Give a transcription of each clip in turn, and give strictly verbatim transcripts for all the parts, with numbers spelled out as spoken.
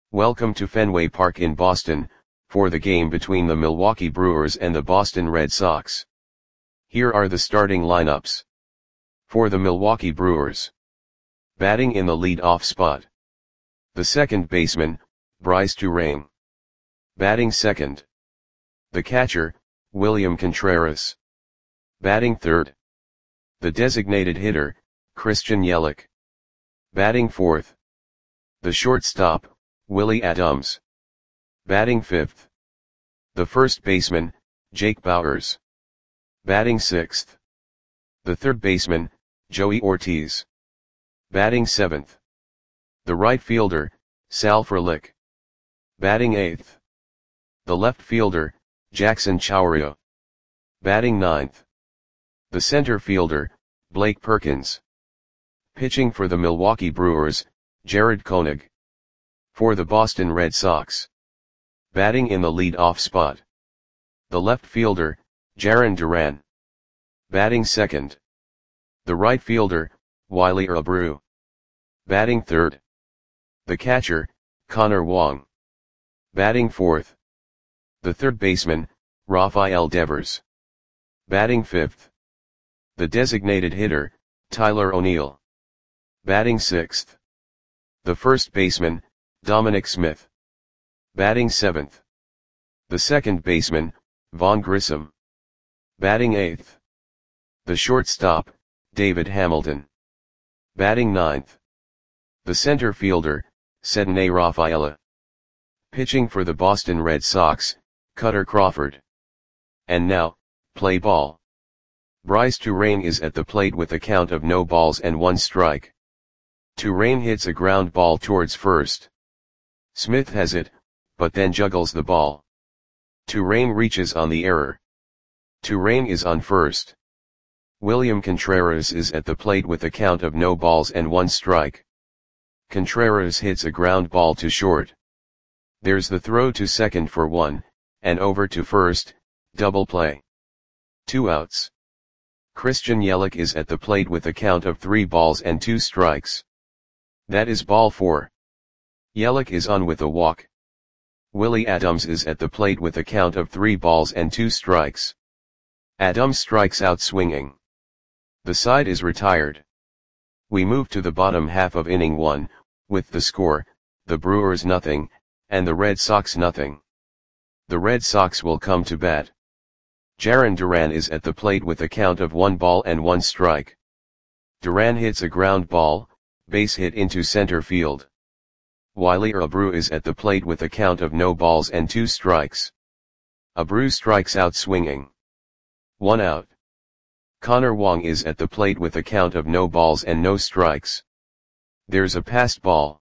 Welcome to Fenway Park in Boston, for the game between the Milwaukee Brewers and the Boston Red Sox. Here are the starting lineups. For the Milwaukee Brewers. Batting in the lead-off spot. The second baseman, Brice Turang. Batting second. The catcher, William Contreras. Batting third. The designated hitter, Christian Yelich. Batting fourth. The shortstop, Willy Adames. Batting fifth. The first baseman, Jake Bauers. Batting sixth. The third baseman, Joey Ortiz. Batting seventh. The right fielder, Sal Frelick. Batting eighth. The left fielder, Jackson Chourio. Batting ninth. The center fielder, Blake Perkins. Pitching for the Milwaukee Brewers, Jarred Koenig. For the Boston Red Sox. Batting in the lead-off spot. The left fielder, Jarren Duran. Batting second. The right fielder, Wiley Abreu. Batting third. The catcher, Connor Wong. Batting fourth. The third baseman, Rafael Devers. Batting fifth. The designated hitter, Tyler O'Neill. Batting sixth. The first baseman, Dominic Smith. Batting seventh. The second baseman, Vaughn Grissom. Batting eighth. The shortstop, David Hamilton. Batting ninth. The center fielder, Ceddanne Rafaela. Pitching for the Boston Red Sox, Kutter Crawford. And now, play ball. Brice Turang is at the plate with a count of no balls and one strike. Turang hits a ground ball towards first. Smith has it, but then juggles the ball. Turang reaches on the error. Turang is on first. William Contreras is at the plate with a count of no balls and one strike. Contreras hits a ground ball to short. There's the throw to second for one, and over to first, double play. Two outs. Christian Yelich is at the plate with a count of three balls and two strikes. That is ball four. Yelich is on with a walk. Willy Adames is at the plate with a count of three balls and two strikes. Adames strikes out swinging. The side is retired. We move to the bottom half of inning one, with the score, the Brewers nothing, and the Red Sox nothing. The Red Sox will come to bat. Jarren Duran is at the plate with a count of one ball and one strike. Duran hits a ground ball, base hit into center field. Wiley Abreu is at the plate with a count of no balls and two strikes. Abreu strikes out swinging. One out. Connor Wong is at the plate with a count of no balls and no strikes. There's a passed ball.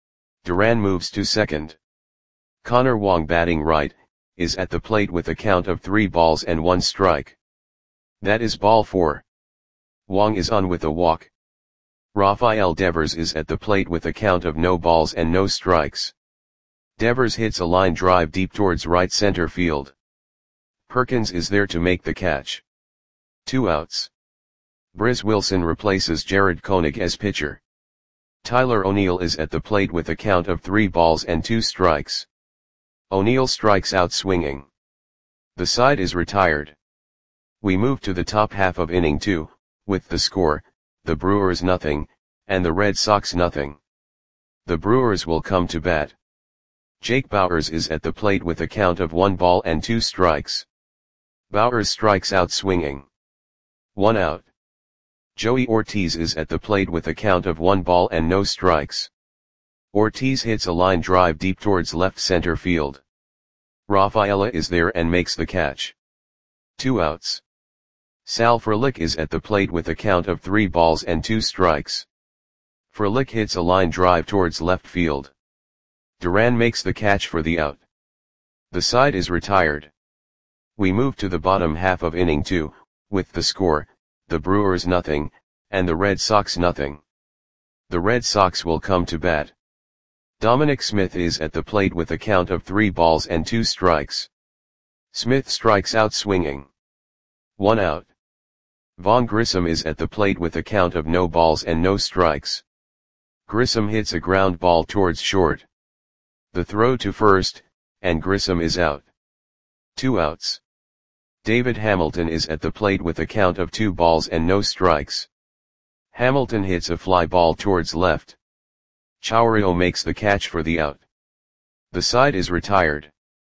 Duran moves to second. Connor Wong, batting right, is at the plate with a count of three balls and one strike. That is ball four. Wong is on with a walk. Rafael Devers is at the plate with a count of no balls and no strikes. Devers hits a line drive deep towards right center field. Perkins is there to make the catch. Two outs. Briz Wilson replaces Jarred Koenig as pitcher. Tyler O'Neill is at the plate with a count of three balls and two strikes. O'Neill strikes out swinging. The side is retired. We move to the top half of inning two, with the score, the Brewers nothing, and the Red Sox nothing. The Brewers will come to bat. Jake Bauers is at the plate with a count of one ball and two strikes. Bauers strikes out swinging. One out. Joey Ortiz is at the plate with a count of one ball and no strikes. Ortiz hits a line drive deep towards left center field. Rafaela is there and makes the catch. Two outs. Sal Frelick is at the plate with a count of three balls and two strikes. Frelick hits a line drive towards left field. Duran makes the catch for the out. The side is retired. We move to the bottom half of inning two, with the score, the Brewers nothing, and the Red Sox nothing. The Red Sox will come to bat. Dominic Smith is at the plate with a count of three balls and two strikes. Smith strikes out swinging. One out. Vaughn Grissom is at the plate with a count of no balls and no strikes. Grissom hits a ground ball towards short. The throw to first, and Grissom is out. Two outs. David Hamilton is at the plate with a count of two balls and no strikes. Hamilton hits a fly ball towards left. Chourio makes the catch for the out. The side is retired.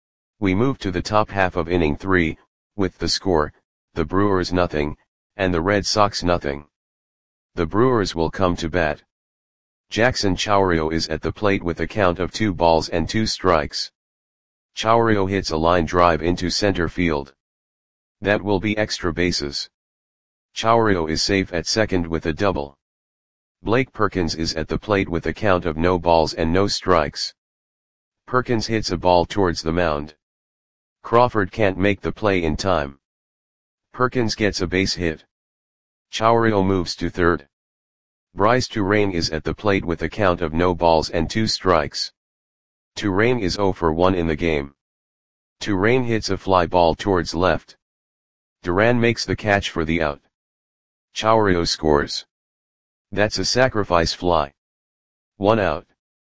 We move to the top half of inning three, with the score, the Brewers nothing, and the Red Sox nothing. The Brewers will come to bat. Jackson Chourio is at the plate with a count of two balls and two strikes. Chourio hits a line drive into center field. That will be extra bases. Chourio is safe at second with a double. Blake Perkins is at the plate with a count of no balls and no strikes. Perkins hits a ball towards the mound. Crawford can't make the play in time. Perkins gets a base hit. Chourio moves to third. Bryce Turang is at the plate with a count of no balls and two strikes. Turang is oh for one in the game. Turang hits a fly ball towards left. Duran makes the catch for the out. Chourio scores. That's a sacrifice fly. One out.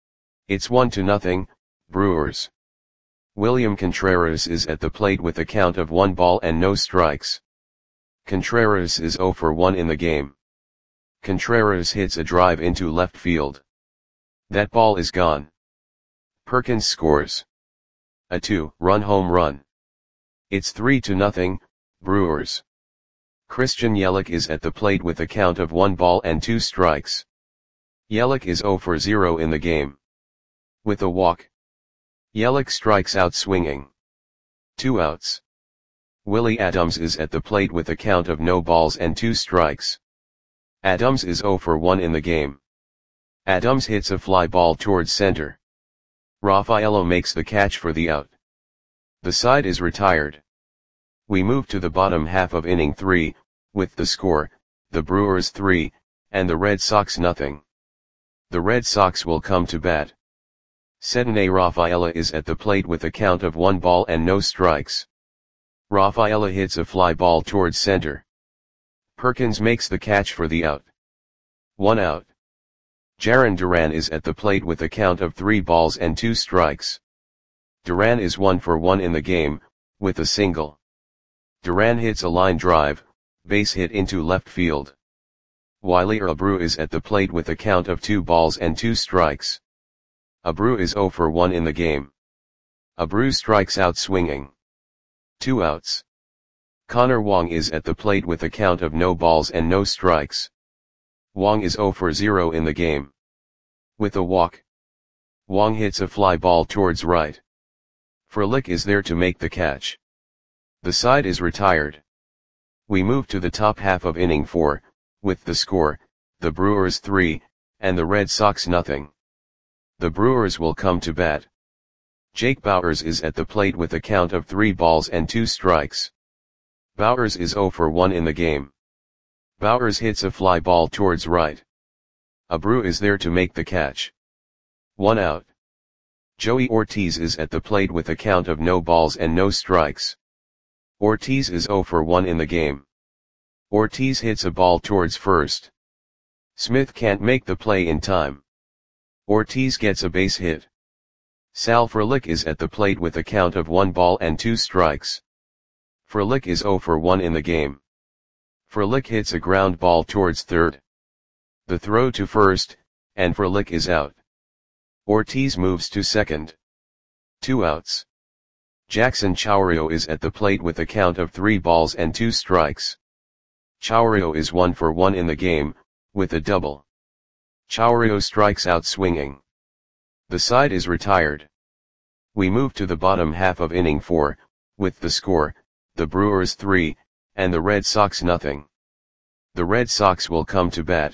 It's one to nothing, Brewers. William Contreras is at the plate with a count of one ball and no strikes. Contreras is oh for one in the game. Contreras hits a drive into left field. That ball is gone. Perkins scores. A two-run home run. It's three to nothing, Brewers. Christian Yelich is at the plate with a count of one ball and two strikes. Yelich is oh for zero in the game. With a walk. Yelich strikes out swinging. Two outs. Willie Adams is at the plate with a count of no balls and two strikes. Adams is oh for one in the game. Adams hits a fly ball towards center. Rafaelo makes the catch for the out. The side is retired. We move to the bottom half of inning three, with the score, the Brewers three, and the Red Sox nothing. The Red Sox will come to bat. Cedinne Rafaela is at the plate with a count of one ball and no strikes. Rafaela hits a fly ball towards center. Perkins makes the catch for the out. One out. Jarren Duran is at the plate with a count of three balls and two strikes. Duran is one for one in the game, with a single. Duran hits a line drive, base hit into left field. Wiley Abreu is at the plate with a count of two balls and two strikes. Abreu is oh for one in the game. Abreu strikes out swinging. Two outs. Connor Wong is at the plate with a count of no balls and no strikes. Wong is oh for zero in the game. With a walk. Wong hits a fly ball towards right. Frelick is there to make the catch. The side is retired. We move to the top half of inning four, with the score, the Brewers three, and the Red Sox nothing. The Brewers will come to bat. Jake Bauers is at the plate with a count of three balls and two strikes. Bauers is oh for one in the game. Bauers hits a fly ball towards right. Abreu is there to make the catch. One out. Joey Ortiz is at the plate with a count of no balls and no strikes. Ortiz is oh for one in the game. Ortiz hits a ball towards first. Smith can't make the play in time. Ortiz gets a base hit. Sal Frelick is at the plate with a count of one ball and two strikes. Frelick is oh for one in the game. Frelick hits a ground ball towards third. The throw to first, and Frelick is out. Ortiz moves to second. Two outs. Jackson Chourio is at the plate with a count of three balls and two strikes. Chourio is one for one in the game, with a double. Chourio strikes out swinging. The side is retired. We move to the bottom half of inning four, with the score, the Brewers three, and the Red Sox nothing. The Red Sox will come to bat.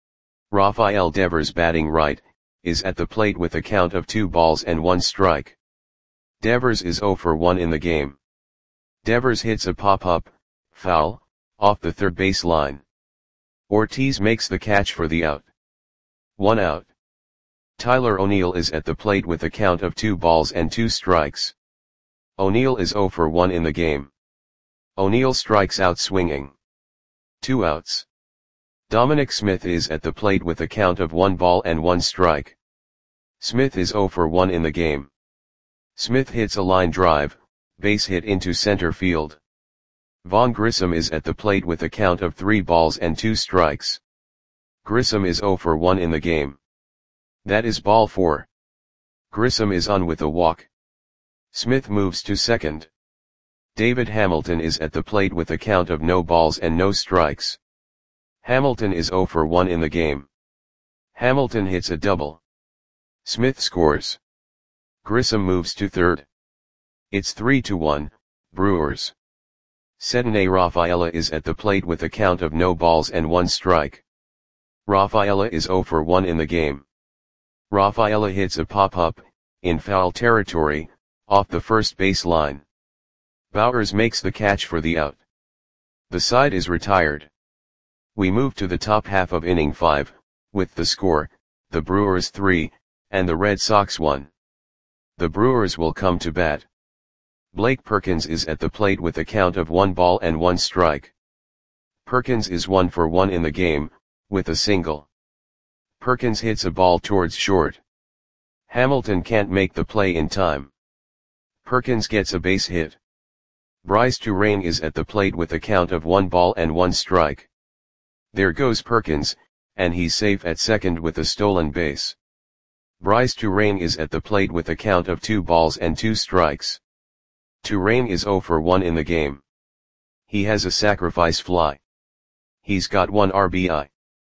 Rafael Devers batting right, is at the plate with a count of two balls and one strike. Devers is oh for one in the game. Devers hits a pop-up, foul, off the third base line. Ortiz makes the catch for the out. One out. Tyler O'Neill is at the plate with a count of two balls and two strikes. O'Neill is oh for one in the game. O'Neill strikes out swinging. Two outs. Dominic Smith is at the plate with a count of one ball and one strike. Smith is zero for one in the game. Smith hits a line drive, base hit into center field. Vaughn Grissom is at the plate with a count of three balls and two strikes. Grissom is zero for one in the game. That is ball four. Grissom is on with a walk. Smith moves to second. David Hamilton is at the plate with a count of no balls and no strikes. Hamilton is zero for one in the game. Hamilton hits a double. Smith scores. Grissom moves to third. It's three to one, Brewers. Cedinne Rafaela is at the plate with a count of no balls and one strike. Rafaela is zero for one in the game. Rafaela hits a pop-up, in foul territory, off the first base line. Bowers makes the catch for the out. The side is retired. We move to the top half of inning five, with the score, the Brewers three, and the Red Sox one. The Brewers will come to bat. Blake Perkins is at the plate with a count of one ball and one strike. Perkins is one for one in the game, with a single. Perkins hits a ball towards short. Hamilton can't make the play in time. Perkins gets a base hit. Bryce Turang is at the plate with a count of one ball and one strike. There goes Perkins, and he's safe at second with a stolen base. Bryce Turang is at the plate with a count of two balls and two strikes. Turang is zero for one in the game. He has a sacrifice fly. He's got one R B I.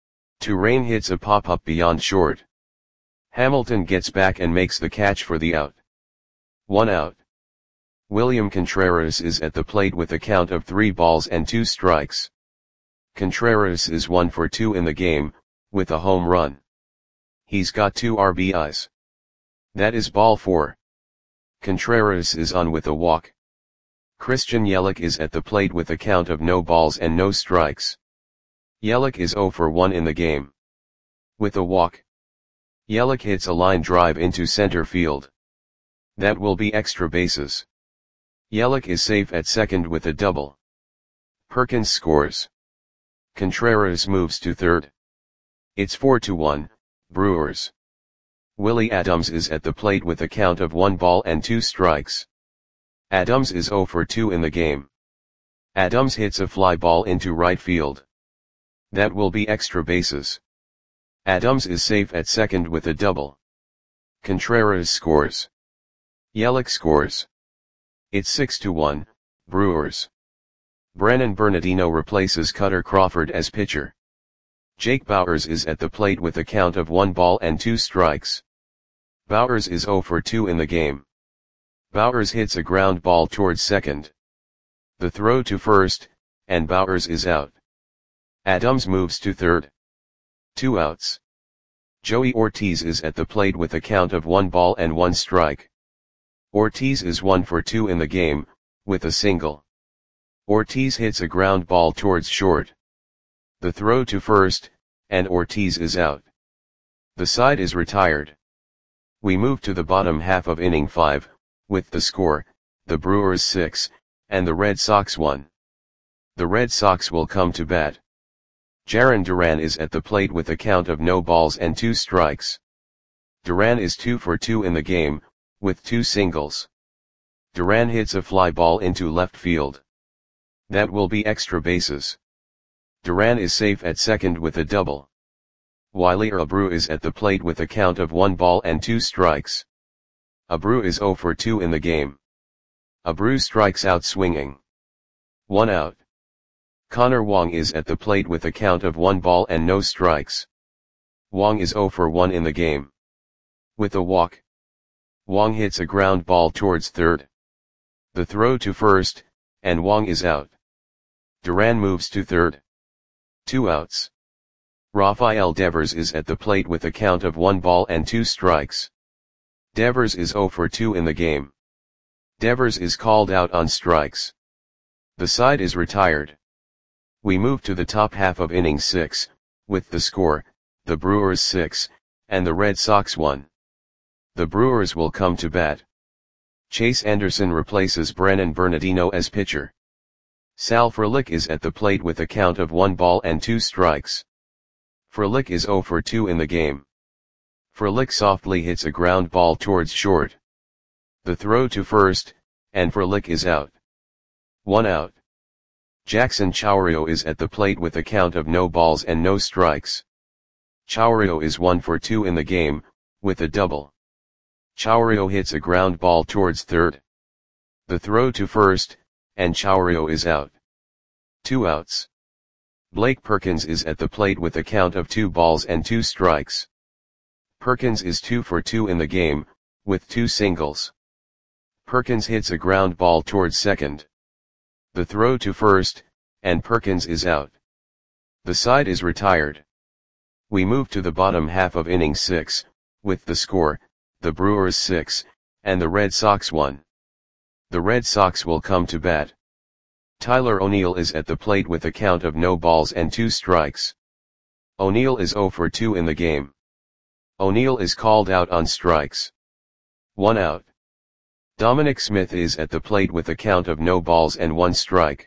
Turang hits a pop-up beyond short. Hamilton gets back and makes the catch for the out. One out. William Contreras is at the plate with a count of three balls and two strikes. Contreras is one for two in the game, with a home run. He's got two R B Is. That is ball four. Contreras is on with a walk. Christian Yelich is at the plate with a count of no balls and no strikes. Yelich is zero for one in the game. With a walk. Yelich hits a line drive into center field. That will be extra bases. Yelich is safe at second with a double. Perkins scores. Contreras moves to third. It's four to one, Brewers. Willie Adams is at the plate with a count of one ball and two strikes. Adams is zero for two in the game. Adams hits a fly ball into right field. That will be extra bases. Adams is safe at second with a double. Contreras scores. Yelich scores. It's six to one, Brewers. Brennan Bernardino replaces Cutter Crawford as pitcher. Jake Bauers is at the plate with a count of one ball and two strikes. Bauers is zero for two in the game. Bauers hits a ground ball towards second. The throw to first, and Bauers is out. Adams moves to third. Two outs. Joey Ortiz is at the plate with a count of one ball and one strike. Ortiz is one for two in the game, with a single. Ortiz hits a ground ball towards short. The throw to first, and Ortiz is out. The side is retired. We move to the bottom half of inning five, with the score, the Brewers six, and the Red Sox one. The Red Sox will come to bat. Jarren Duran is at the plate with a count of no balls and two strikes. Duran is two for two in the game, with two singles. Duran hits a fly ball into left field. That will be extra bases. Duran is safe at second with a double. Wiley Abreu is at the plate with a count of one ball and two strikes. Abreu is zero for two in the game. Abreu strikes out swinging. One out. Connor Wong is at the plate with a count of one ball and no strikes. Wong is zero for one in the game. With a walk. Wong hits a ground ball towards third. The throw to first, and Wong is out. Duran moves to third. Two outs. Rafael Devers is at the plate with a count of one ball and two strikes. Devers is zero for two in the game. Devers is called out on strikes. The side is retired. We move to the top half of inning six, with the score, the Brewers six, and the Red Sox one. The Brewers will come to bat. Chase Anderson replaces Brennan Bernardino as pitcher. Sal Frelick is at the plate with a count of one ball and two strikes. Frelick is zero for two in the game. Froelich softly hits a ground ball towards short. The throw to first, and Froelich is out. One out. Jackson Chourio is at the plate with a count of no balls and no strikes. Chourio is one for two in the game, with a double. Chourio hits a ground ball towards third. The throw to first, and Chourio is out. Two outs. Blake Perkins is at the plate with a count of two balls and two strikes. Perkins is two for two in the game, with two singles. Perkins hits a ground ball towards second. The throw to first, and Perkins is out. The side is retired. We move to the bottom half of inning six, with the score, the Brewers six, and the Red Sox one. The Red Sox will come to bat. Tyler O'Neill is at the plate with a count of no balls and two strikes. O'Neill is zero for two in the game. O'Neill is called out on strikes. One out. Dominic Smith is at the plate with a count of no balls and one strike.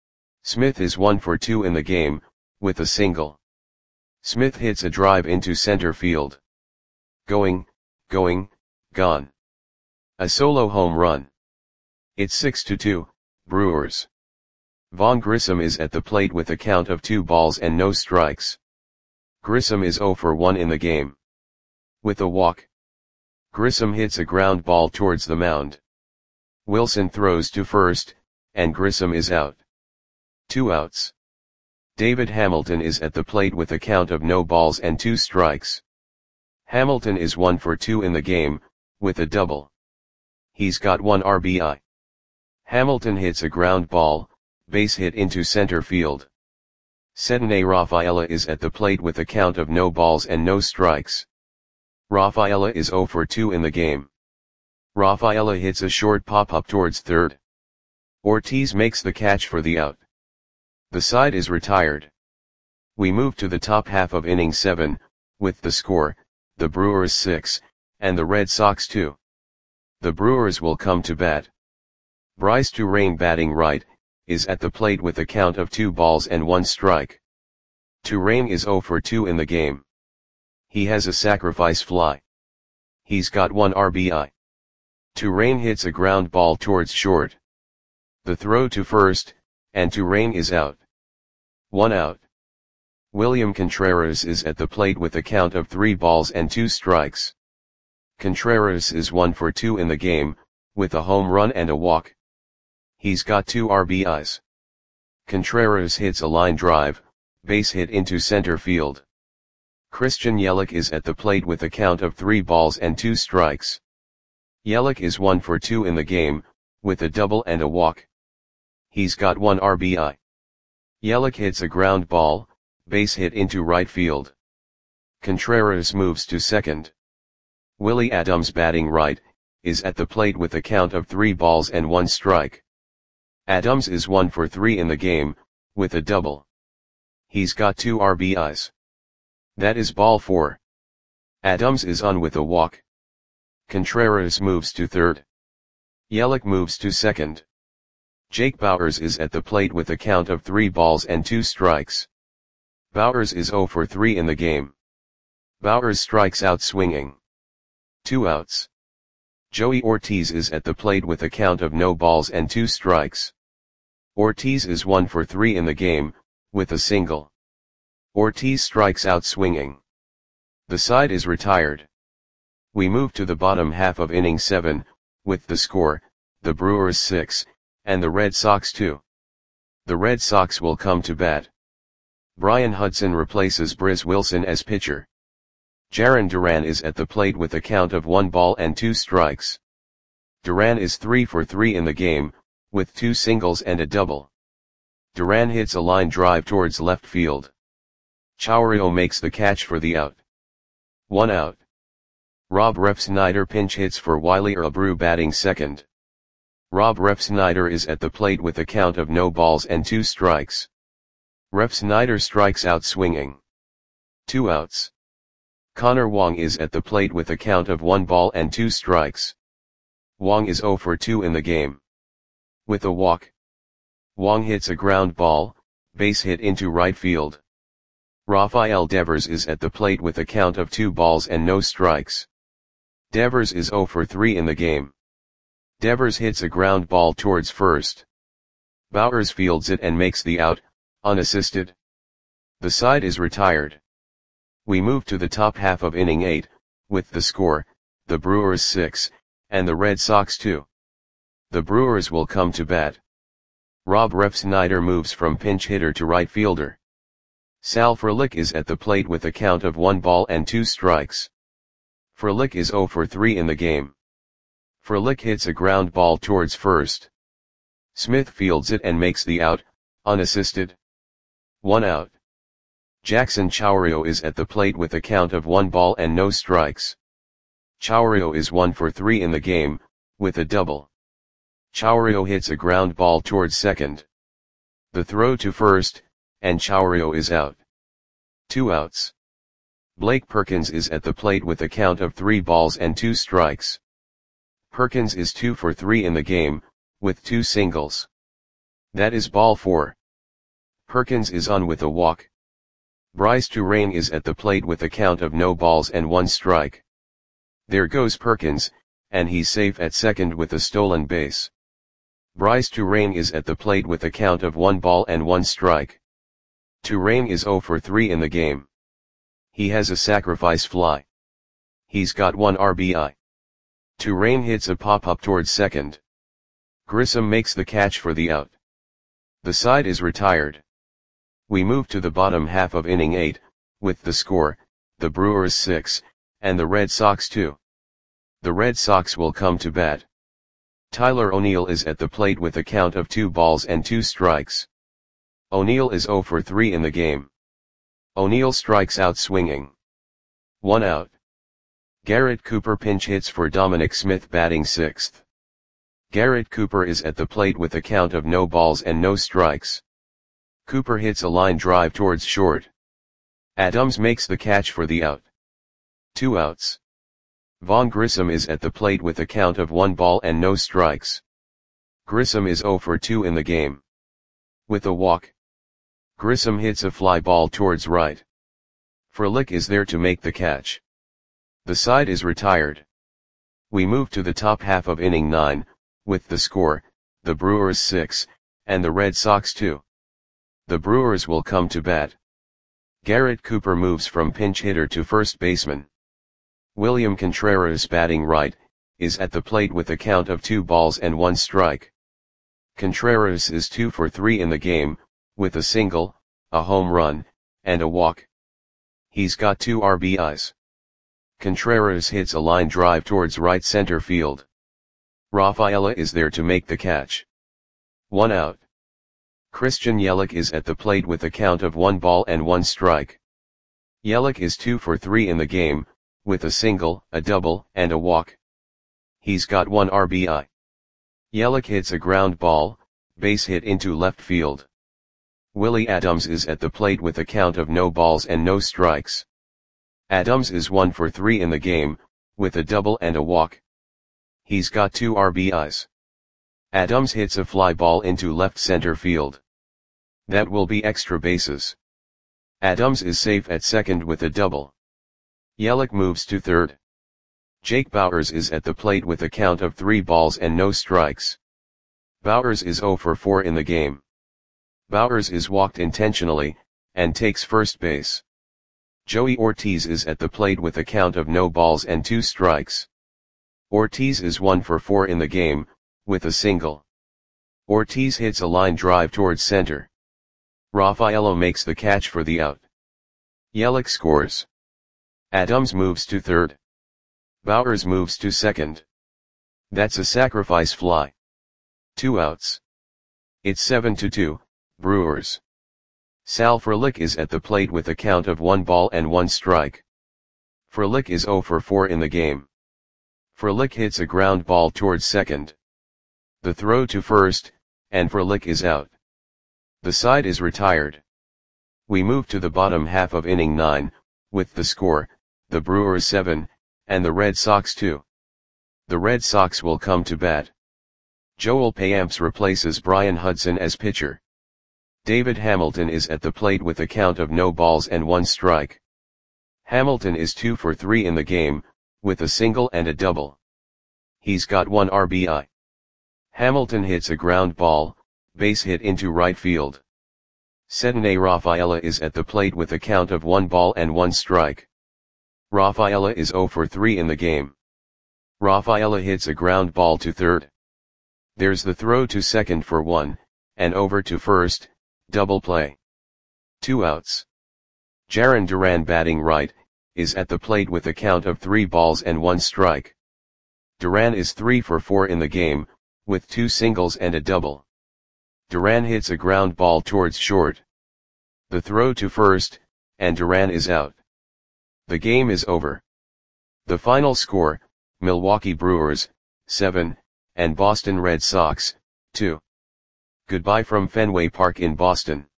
Smith is one for two in the game, with a single. Smith hits a drive into center field. Going, going, gone. A solo home run. It's six to two, Brewers. Vaughn Grissom is at the plate with a count of two balls and no strikes. Grissom is zero for one in the game. With a walk. Grissom hits a ground ball towards the mound. Wilson throws to first, and Grissom is out. Two outs. David Hamilton is at the plate with a count of no balls and two strikes. Hamilton is one for two in the game, with a double. He's got one R B I. Hamilton hits a ground ball, base hit into center field. Cedney Rafaela is at the plate with a count of no balls and no strikes. Rafaela is zero for two in the game. Rafaela hits a short pop-up towards third. Ortiz makes the catch for the out. The side is retired. We move to the top half of inning seven, with the score, the Brewers six, and the Red Sox two. The Brewers will come to bat. Bryce Turang, batting right, is at the plate with a count of two balls and one strike. Turang is zero for two in the game. He has a sacrifice fly. He's got one R B I. Turang hits a ground ball towards short. The throw to first, and Turang is out. One out. William Contreras is at the plate with a count of three balls and two strikes. Contreras is one for two in the game, with a home run and a walk. He's got two R B Is. Contreras hits a line drive, base hit into center field. Christian Yelich is at the plate with a count of three balls and two strikes. Yelich is one for two in the game, with a double and a walk. He's got one R B I. Yelich hits a ground ball, base hit into right field. Contreras moves to second. Willie Adams, batting right, is at the plate with a count of three balls and one strike. Adams is one for three in the game, with a double. He's got two R B Is. That is ball four. Adams is on with a walk. Contreras moves to third. Yelich moves to second. Jake Bauers is at the plate with a count of three balls and two strikes. Bauers is zero for three in the game. Bauers strikes out swinging. Two outs. Joey Ortiz is at the plate with a count of no balls and two strikes. Ortiz is one for three in the game, with a single. Ortiz strikes out swinging. The side is retired. We move to the bottom half of inning seven, with the score, the Brewers six, and the Red Sox two. The Red Sox will come to bat. Brian Hudson replaces Briz Wilson as pitcher. Jarren Duran is at the plate with a count of one ball and two strikes. Duran is three for three in the game, with two singles and a double. Duran hits a line drive towards left field. Chourio makes the catch for the out. One out. Rob Refsnyder pinch hits for Wiley Abreu, batting second. Rob Refsnyder is at the plate with a count of no balls and two strikes. Refsnyder strikes out swinging. Two outs. Connor Wong is at the plate with a count of one ball and two strikes. Wong is zero for two in the game. With a walk. Wong hits a ground ball, base hit into right field. Rafael Devers is at the plate with a count of two balls and no strikes. Devers is zero for three in the game. Devers hits a ground ball towards first. Bowers fields it and makes the out, unassisted. The side is retired. We move to the top half of inning eight, with the score, the Brewers six, and the Red Sox two. The Brewers will come to bat. Rob Refsnyder moves from pinch hitter to right fielder. Sal Frelick is at the plate with a count of one ball and two strikes. Frelick is zero for three in the game. Frelick hits a ground ball towards first. Smith fields it and makes the out, unassisted. One out. Jackson Chourio is at the plate with a count of one ball and no strikes. Chourio is one for three in the game, with a double. Chourio hits a ground ball towards second. The throw to first, and Chourio is out. Two outs. Blake Perkins is at the plate with a count of three balls and two strikes. Perkins is two for three in the game, with two singles. That is ball four. Perkins is on with a walk. Bryce Turang is at the plate with a count of no balls and one strike. There goes Perkins, and he's safe at second with a stolen base. Bryce Turang is at the plate with a count of one ball and one strike. Turang is zero for three in the game. He has a sacrifice fly. He's got one R B I. Turang hits a pop-up towards second. Grissom makes the catch for the out. The side is retired. We move to the bottom half of inning eight, with the score, the Brewers six, and the Red Sox two. The Red Sox will come to bat. Tyler O'Neill is at the plate with a count of two balls and two strikes. O'Neill is zero for three in the game. O'Neill strikes out swinging. One out. Garrett Cooper pinch hits for Dominic Smith batting sixth. Garrett Cooper is at the plate with a count of no balls and no strikes. Cooper hits a line drive towards short. Adams makes the catch for the out. Two outs. Vaughn Grissom is at the plate with a count of one ball and no strikes. Grissom is zero for two in the game. With a walk. Grissom hits a fly ball towards right. Frelick is there to make the catch. The side is retired. We move to the top half of inning nine, with the score, the Brewers six, and the Red Sox two. The Brewers will come to bat. Garrett Cooper moves from pinch hitter to first baseman. William Contreras batting right, is at the plate with a count of two balls and one strike. Contreras is two for three in the game, with a single, a home run, and a walk. He's got two R B Is. Contreras hits a line drive towards right center field. Rafaela is there to make the catch. One out. Christian Yelich is at the plate with a count of one ball and one strike. Yelich is two for three in the game, with a single, a double, and a walk. He's got one R B I. Yelich hits a ground ball, base hit into left field. Willie Adams is at the plate with a count of no balls and no strikes. Adams is one for three in the game, with a double and a walk. He's got two R B Is. Adams hits a fly ball into left center field. That will be extra bases. Adams is safe at second with a double. Yelich moves to third. Jake Bauers is at the plate with a count of three balls and no strikes. Bauers is zero for four in the game. Bauers is walked intentionally, and takes first base. Joey Ortiz is at the plate with a count of no balls and two strikes. Ortiz is one for four in the game, with a single. Ortiz hits a line drive towards center. Rafaela makes the catch for the out. Yelich scores. Adams moves to third. Bauers moves to second. That's a sacrifice fly. Two outs. It's seven to two, Brewers. Sal Frelick is at the plate with a count of one ball and one strike. Frelick is zero for four in the game. Frelick hits a ground ball towards second. The throw to first, and Frelick is out. The side is retired. We move to the bottom half of inning nine, with the score, the Brewers seven, and the Red Sox two. The Red Sox will come to bat. Joel Payamps replaces Brian Hudson as pitcher. David Hamilton is at the plate with a count of no balls and one strike. Hamilton is two for three in the game, with a single and a double. He's got one R B I. Hamilton hits a ground ball, base hit into right field. Ceddanne Rafaela is at the plate with a count of one ball and one strike. Rafaela is zero for three in the game. Rafaela hits a ground ball to third. There's the throw to second for one, and over to first, double play. Two outs. Jarren Duran, batting right, is at the plate with a count of three balls and one strike. Duran is three for four in the game, with two singles and a double. Duran hits a ground ball towards short. The throw to first, and Duran is out. The game is over. The final score, Milwaukee Brewers, seven, and Boston Red Sox, two. Goodbye from Fenway Park in Boston.